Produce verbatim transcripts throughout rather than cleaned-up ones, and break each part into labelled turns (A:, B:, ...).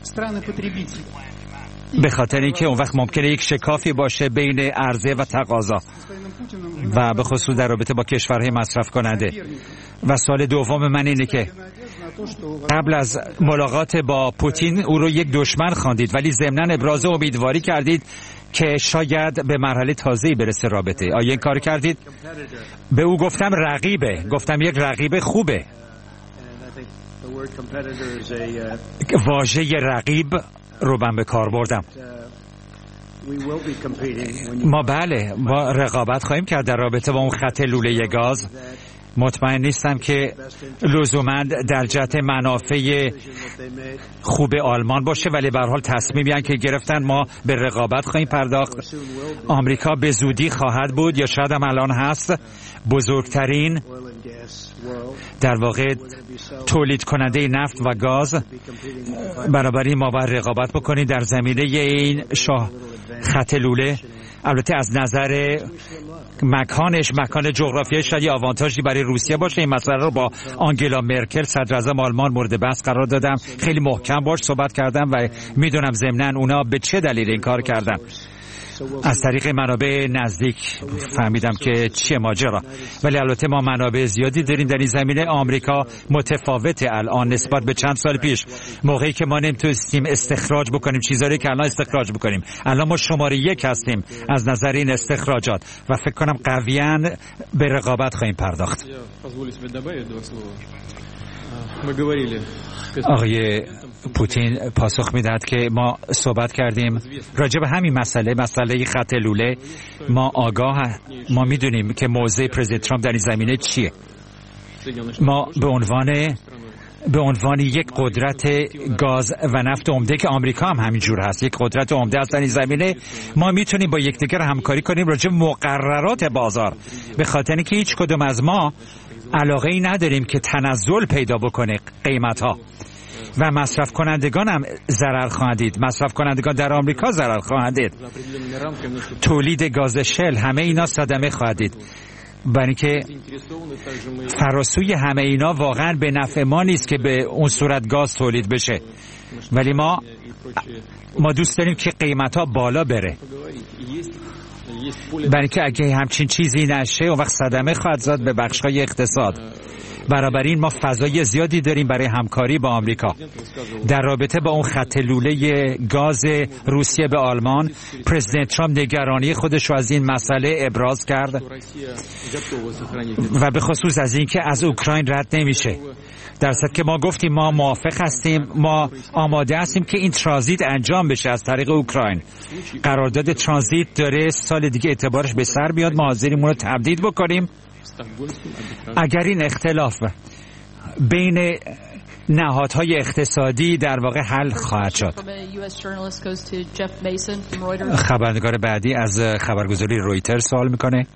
A: به خاطر اینکه اون وقت ممکنه یک شکافی باشه بین عرضه و تقاضا و به خصوص در رابطه با کشورهای مصرف کننده. و سوال دوم من اینه که قبل از ملاقات با پوتین او رو یک دشمن خواندید، ولی ضمناً ابراز امیدواری کردید که شاید به مرحله تازه‌ای برسه رابطه. آیا این کار کردید؟ به او گفتم رقیبه، گفتم یک رقیب خوبه. واژه رقیب رو من به کار بردم. ما بله ما رقابت خواهیم کرد در رابطه با اون خط لوله گاز. مطمئن نیستم که لزوما در جهت منافع خوب آلمان باشه، ولی به هر حال تصمیمی که گرفتن ما به رقابت خواهیم پرداخت. آمریکا به زودی خواهد بود یا شاید هم الان هست بزرگترین در واقع تولید کننده نفت و گاز. بنابراین ما باید رقابت بکنیم در زمینه این شاه خط لوله. البته از نظر مکانش، مکان جغرافیایی شاید یه آوانتاژی برای روسیه باشه. این مسئله رو با آنگلا مرکل صدر اعظم آلمان مورد بحث قرار دادم، خیلی محکم باش صحبت کردم و میدونم ضمناً اونا به چه دلیل این کار کردن. از طریق منابع نزدیک فهمیدم که چیه ماجرا، ولی البته ما منابع زیادی داریم در این زمینه. آمریکا متفاوته الان نسبت به چند سال پیش، موقعی که ما نمیتونستیم استخراج بکنیم چیزایی که الان استخراج بکنیم. الان ما شماره یک هستیم از نظر این استخراجات و فکر کنم قویاً به رقابت خواهیم پرداخت. آقای پوتین پاسخ میدهد که ما صحبت کردیم راجع به همین مسئله، مسئله خط لوله. ما آگاه ما میدونیم که موضع پرزیدنت ترامپ در این زمینه چیه. ما به عنوان به عنوان یک قدرت گاز و نفت عمده که آمریکا هم همینجور هست، یک قدرت عمده است در این زمینه، ما میتونیم با یکدیگر همکاری کنیم راجع به مقررات بازار، به خاطر اینکه هیچ کدوم از ما علاقه ای نداریم که تنزل پیدا بکنه قیمت ها و مصرف کنندگان هم ضرر خواهند دید. مصرف کنندگان در آمریکا ضرر خواهند دید، تولید گاز شل، همه اینا صدمه خواهد دید. برای اینکه فراسوی همه اینا واقعا به نفع ما نیست که به اون صورت گاز تولید بشه، ولی ما ما دوست داریم که قیمت ها بالا بره، برای اینکه اگه همچین چیزی نشه اون وقت صدمه خواهد زد به بخش‌های اقتصاد. بنابراین ما فضای زیادی داریم برای همکاری با آمریکا در رابطه با اون خط لوله گاز روسیه به آلمان. پرزیدنت ترامپ نگرانی خودش رو از این مسئله ابراز کرد و به خصوص از اینکه از اوکراین رد نمیشه، در صورتی که ما گفتیم ما موافق هستیم، ما آماده هستیم که این ترانزیت انجام بشه از طریق اوکراین. قرارداد ترانزیت داره سال دیگه اعتبارش به سر بیاد، ما حاضریم اون رو تمدید بکنیم اگر این اختلاف بین نهادهای اقتصادی در واقع حل خواهد شد. خبرنگار بعدی از خبرگزاری رویتر سوال میکنه.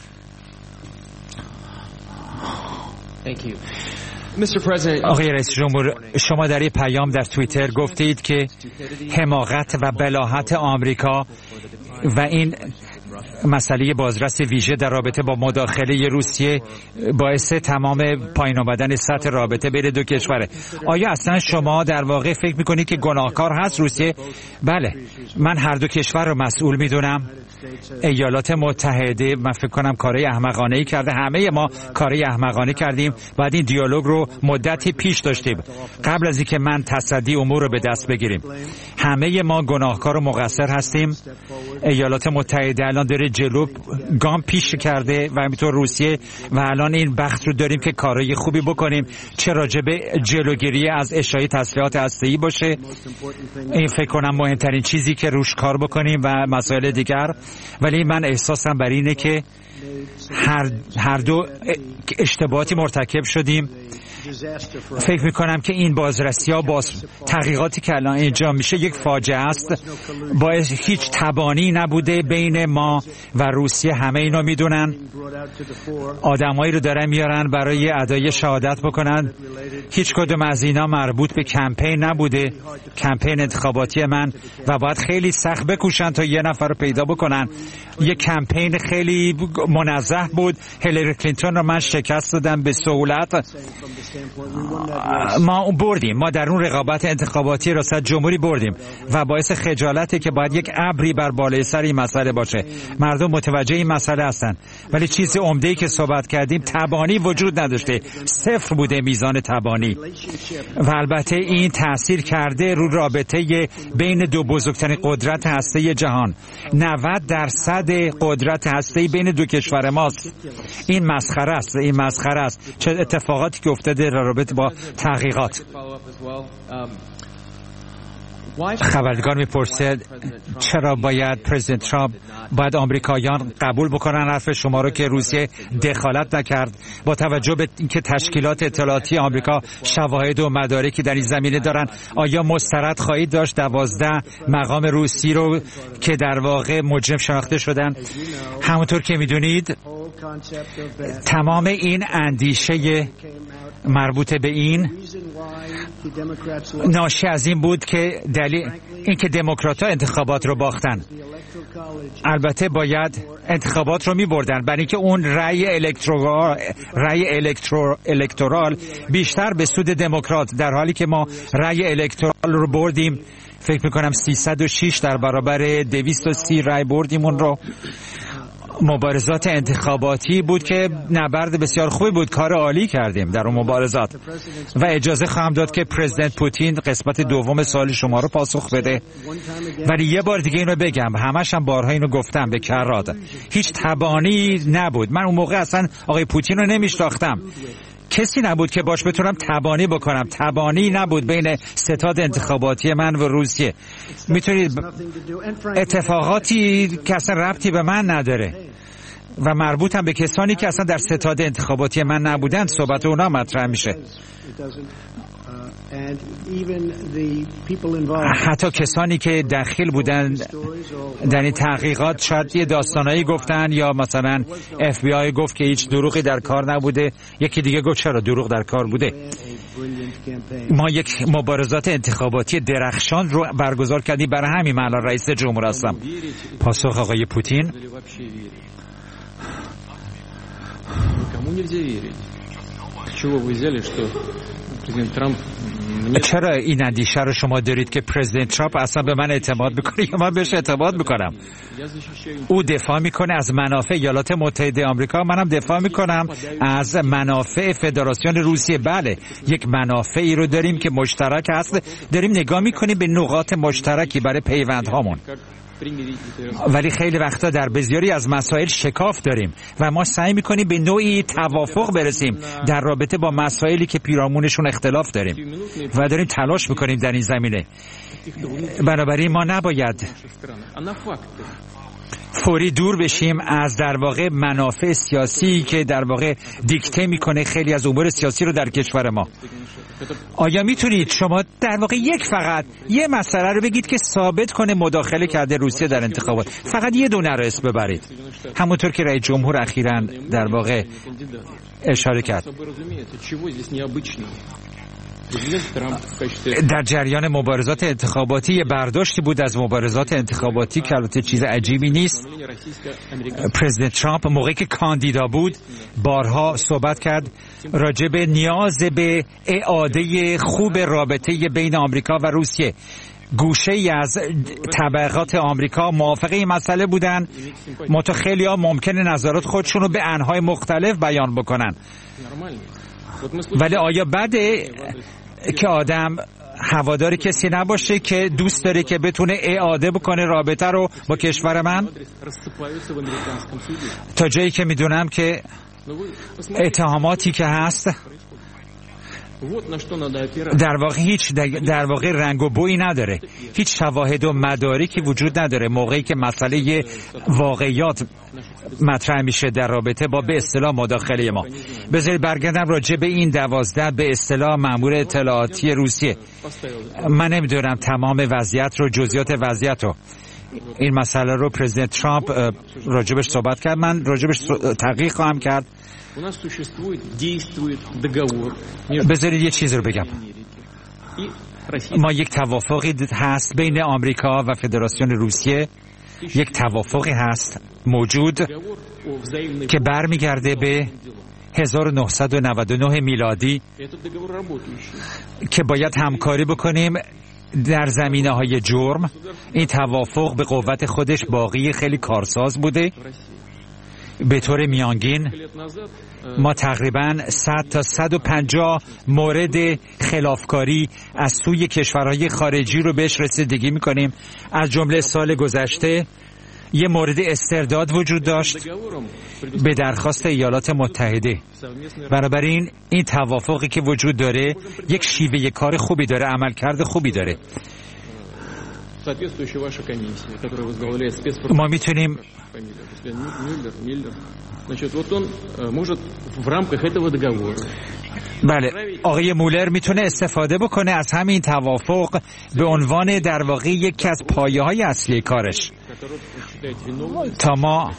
A: آقای رئیس جمهور، شما در یک پیام در توییتر گفتید که حماقت و بلاهت آمریکا و این مسئله بازرس ویژه در رابطه با مداخله روسیه باعث تمام پایین آمدن سطح رابطه بین دو کشوره. آیا اصلا شما در واقع فکر میکنید که گناهکار هست روسیه؟ بله، من هر دو کشور رو مسئول میدونم. ایالات متحده من فکر کنم کارهای احمقانه‌ای کرده، همه ما کارهای احمقانه کردیم. بعد این دیالوگ رو مدتی پیش داشتیم قبل از اینکه من تصدی امور رو به دست بگیریم. همه ما گناهکار و مقصر هستیم. ایالات متحده الان داره جلو گام پیش کرده و همینطور روسیه، و الان این بخت رو داریم که کارهای خوبی بکنیم، چه راجع به جلوگیری از اشاعه تسلیحات هسته‌ای باشه. این فکر کنم مهمترین چیزی که روش کار بکنیم و مسائل دیگر. ولی من احساسم بر اینه که هر, هر دو اشتباهاتی مرتکب شدیم. فکر میکنم که این بازرسی ها باز تحقیقاتی که الان انجام میشه یک فاجعه است. باعث هیچ تبانی نبوده بین ما و روسیه، همه اینا میدونن. آدمایی رو دارن میارن برای ادای شهادت بکنن. هیچ کدوم از اینا مربوط به کمپین نبوده، کمپین انتخاباتی من، و باید خیلی سخت بکوشن تا یه نفر رو پیدا بکنن. یه کمپین خیلی منزه بود. هیلاری کلینتون رو من شکست دادم به سهولت ما بردیم، ما در اون رقابت انتخاباتی ریاست جمهوری بردیم و باعث خجالته که باید یک ابری بر بالای سر این مسئله باشه. مردم متوجه این مسئله هستن، ولی چیز عمده‌ای که صحبت کردیم تبانی وجود نداشته، صفر بوده میزان تبانی و البته این تأثیر کرده رو رابطه بین دو بزرگترین قدرت هسته‌ای جهان. نود درصد قدرت هسته‌ای بین دو کشور ماست. این مسخره است، این مسخره است. چه اتفاقاتی که افتاده در رابطه با تحقیقات. خبرنگار میپرسد چرا باید پرزیدنت ترامپ باید آمریکاییان قبول بکنن حرف شما رو که روسیه دخالت نکرد، با توجه به اینکه تشکیلات اطلاعاتی آمریکا شواهد و مدارکی در این زمینه دارن؟ آیا مسترد خواهید داشت دوازده مقام روسی رو که در واقع مجرم شناخته شدن؟ همونطور که میدونید تمام این اندیشه مربوط به این ناشی از این بود که دلیل اینکه دموکرات‌ها انتخابات رو باختن. البته باید انتخابات رو می‌بردن برای اینکه اون رأی الکترال رأی الکترو الکترال بیشتر به سود دموکرات، در حالی که ما رأی الکترال رو بردیم فکر می‌کنم سیصد و شش در برابر دویست و سی رأی بردیم اون رو. مبارزات انتخاباتی بود که نبرد بسیار خوبی بود، کار عالی کردیم در اون مبارزات و اجازه خواهم داد که پرزیدنت پوتین قسمت دوم سوال شما رو پاسخ بده. ولی یه بار دیگه اینو بگم، همش هم بارها اینو گفتم به کرات، هیچ تبانی نبود. من اون موقع اصلا آقای پوتین رو نمیشناختم، کسی نبود که باش بتونم تبانی بکنم. تبانی نبود بین ستاد انتخاباتی من و روسیه. میتونید اتفاقاتی که اصلا ربطی به من نداره و مربوط هم به کسانی که اصلا در ستاد انتخاباتی من نبودن صحبت اونا مطرح میشه. حتی کسانی که داخل بودن در این تحقیقات شاید یه داستانایی گفتن، یا مثلا اف بی آی گفت که هیچ دروغی در کار نبوده، یکی دیگه گفت چرا دروغ در کار بوده. ما یک مبارزات انتخاباتی درخشان رو برگزار کردیم، برای همین من الان رئیس جمهور هستم. پاسخ آقای پوتین: چرا این اندیشه رو شما دارید که پرزیدنت ترامپ اصلا به من اعتماد میکنه یا من بهش اعتماد میکنم؟ او دفاع میکنه از منافع ایالات متحده آمریکا، منم دفاع میکنم از منافع فدراسیون روسیه. بله، یک منافعی رو داریم که مشترک هست، داریم نگاه میکنیم به نقاط مشترکی برای پیوندهامون، ولی خیلی وقتا در بسیاری از مسائل شکاف داریم و ما سعی میکنیم به نوعی توافق برسیم در رابطه با مسائلی که پیرامونشون اختلاف داریم و داریم تلاش میکنیم در این زمینه. بنابراین ما نباید فوری دور بشیم از در واقع منافع سیاسی که در واقع دیکته میکنه خیلی از امور سیاسی رو در کشور ما. آیا میتونید شما در واقع یک فقط یه مسئله رو بگید که ثابت کنه مداخله کرده روسیه در انتخابات؟ فقط یه دونه رو اسم ببرید، همونطور که رئیس جمهور اخیراً در واقع اشاره کرد. در جریان مبارزات انتخاباتی یه برداشتی بود از مبارزات انتخاباتی که البته چیز عجیبی نیست. پرزیدنت ترامپ موقعی که کاندیدا بود بارها صحبت کرد راجع به نیاز به اعاده خوب رابطه بین آمریکا و روسیه. گوشه ای از طبقات آمریکا موافق این مسئله بودن، منتها خیلی‌ها ممکنه نظرات خودشون رو به انهای مختلف بیان بکنن. ولی آیا بده که آدم هوادار کسی نباشه که دوست داره که بتونه اعاده بکنه رابطه رو با کشور من؟ تا جایی که میدونم که اتهاماتی که هست در واقع هیچ در واقع رنگ و بویی نداره، هیچ شواهد و مدارکی وجود نداره موقعی که مسئله واقعیات مطرح میشه در رابطه با به اصطلاح مداخله ما. بذارید برگردم راجع به این دوازده به اصطلاح مأمور اطلاعاتی روسیه. من نمیدونم تمام وضعیت رو، جزئیات وضعیت رو، این مسئله رو پرزیدنت ترامپ راجبش صحبت کرد، من راجبش تحقیق خواهم کرد. بذارید یه چیز رو بگم. ما یک توافقی هست بین آمریکا و فدراسیون روسیه، یک توافقی هست موجود که برمیگرده به هزار و نهصد و نود و نه میلادی که باید همکاری بکنیم در زمینه‌های جرم. این توافق به قوت خودش باقی خیلی کارساز بوده. به طور میانگین ما تقریباً صد تا صد و پنجاه مورد خلافکاری از سوی کشورهای خارجی رو بهش رسیدگی میکنیم. از جمله سال گذشته یه مورد استرداد وجود داشت به درخواست ایالات متحده. بنابراین این توافقی که وجود داره یک شیوه کار خوبی داره، عملکرد خوبی داره. ما میتونیم بله آقای مولر میتونه استفاده بکنه از همین توافق به عنوان در واقع یکی از پایه های اصلی کارش تا ما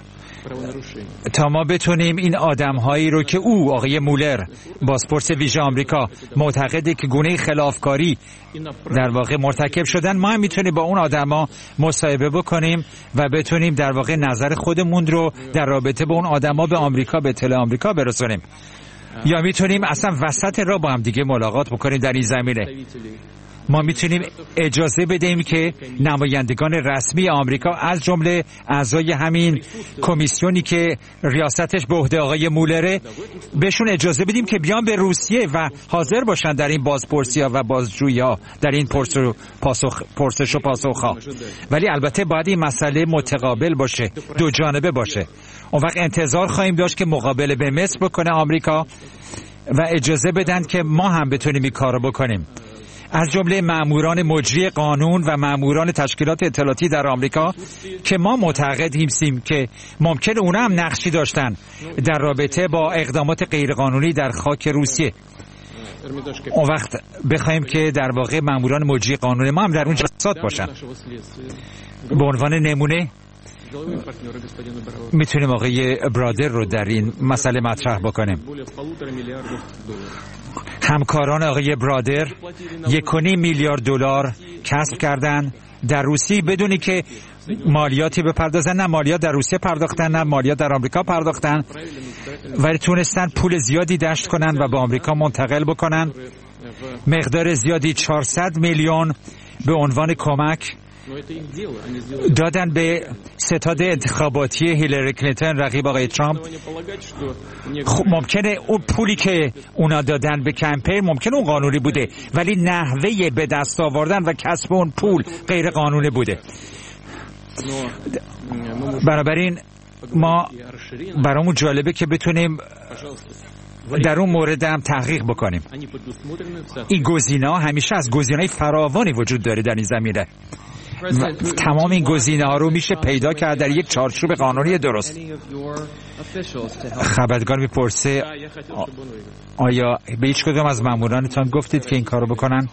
A: تا ما بتونیم این آدم هایی رو که او آقای مولر بازپرس ویژه آمریکا معتقده که گونه خلافکاری در واقع مرتکب شدن، ما هم میتونیم با اون آدما مصاحبه بکنیم و بتونیم در واقع نظر خودمون رو در رابطه با اون آدما به آمریکا، به تل آمریکا برسونیم. یا میتونیم اصلا وسط را با هم دیگه ملاقات بکنیم. در این زمینه ما میتونیم اجازه بدیم که نمایندگان رسمی آمریکا از جمله اعضای همین کمیسیونی که ریاستش به عهده آقای مولره بهشون اجازه بدیم که بیان به روسیه و حاضر باشن در این بازپرسی ها و بازجویی ها، در این پرس و پاسخ پرسش و پاسخ ها. ولی البته باید این مسئله متقابل باشه، دو جانبه باشه. اون وقت انتظار خواهیم داشت که مقابله به مصر بکنه آمریکا و اجازه بدن که ما هم بتونیم این کارو بکنیم. از جمله ماموران مجری قانون و ماموران تشکیلات اطلاعاتی در آمریکا که ما معتقد هستیم که ممکنه اونا هم نقشی داشتن در رابطه با اقدامات غیرقانونی در خاک روسیه. اون وقت بخوایم که در واقع ماموران مجری قانون ما هم در اون جلسات باشن. به عنوان نمونه میتونیم آقای برادر رو در این مسئله مطرح بکنیم. همکاران آقای برادر یک و نیم میلیارد دلار کسب کردن در روسیه بدونی که مالیاتی بپردازن. نه مالیات در روسیه پرداختن، نه مالیات در آمریکا پرداختن، ولی تونستن پول زیادی دشت کنن و به آمریکا منتقل بکنن. مقدار زیادی چهارصد میلیون به عنوان کمک دادن به ستاد انتخاباتی هیلاری کلینتون رقیب آقای ترامپ. خب ممکنه اون پولی که اونا دادن به کمپین ممکنه اون قانونی بوده، ولی نحوه به دست آوردن و کسب اون پول غیر قانونی بوده. بنابراین ما برامون جالبه که بتونیم در اون مورد هم تحقیق بکنیم. این گزینه‌ها همیشه از گزینه‌های فراوانی وجود داره در این زمینه. تمام این گزینه‌ها رو میشه پیدا کرد در یک چارچوب قانونی درست. خبرنگار میپرسه آیا به هیچ کدوم از مامورانتان گفتید که این کارو بکنن؟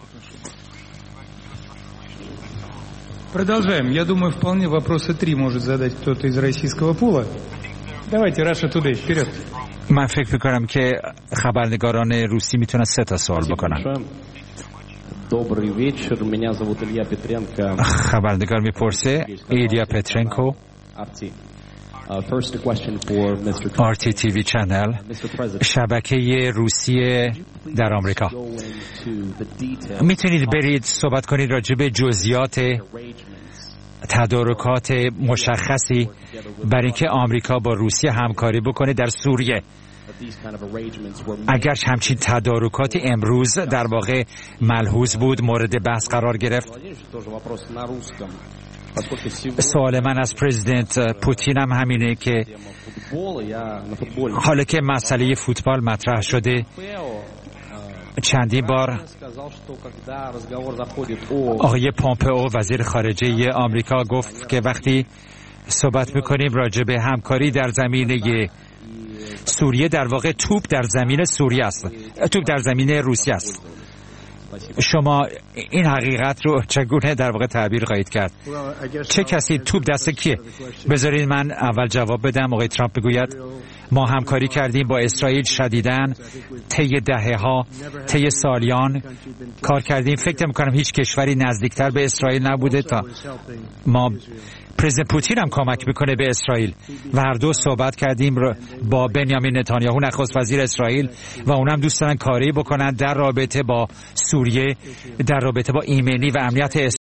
B: Продолжаем. Я думаю, вполне вопросы три может задать кто-то из российского пула. Давайте, Russia Today, вперед.
A: من فکر میکنم که خبرنگاران روسی میتونن سه تا سوال بکنن.
C: Добрый вечер. Меня зовут Илья Петренко.
A: خبرنگار میپرسه ایلیا پترنکو،
C: First question for Mister
A: آر تی تی وی چنل، شبکه روسیه در آمریکا. میتونید برید صحبت کنید راجع به جزئیات تدارکات مشخصی برای اینکه آمریکا با روسیه همکاری بکنه در سوریه. اگر همچین تدارکاتی امروز در واقع ملحوظ بود، مورد بحث قرار گرفت. سوال من از پرزیدنت پوتین هم همینه که حالا که مسئله فوتبال مطرح شده، چندین بار آقای پومپئو وزیر خارجه آمریکا گفت که وقتی صحبت میکنیم راجع به همکاری در زمینه سوریه، در واقع توپ در زمین سوریه است، توپ در زمین روسیه است. شما این حقیقت رو چگونه در واقع تعبیر خواهید کرد؟ چه کسی توپ دست کیه؟ بذارید من اول جواب بدم. آقای ترامپ بگوید ما همکاری کردیم با اسرائیل شدیداً طی دهه‌ها، طی سالیان کار کردیم. فکر می‌کنم هیچ کشوری نزدیکتر به اسرائیل نبوده تا ما. پرزیدنت پوتین هم کمک میکنه به اسرائیل و هر دو صحبت کردیم با بنیامین نتانیاهو نخست وزیر اسرائیل و اونم دوست دارن کاری بکنن در رابطه با سوریه، در رابطه با ایمنی و امنیت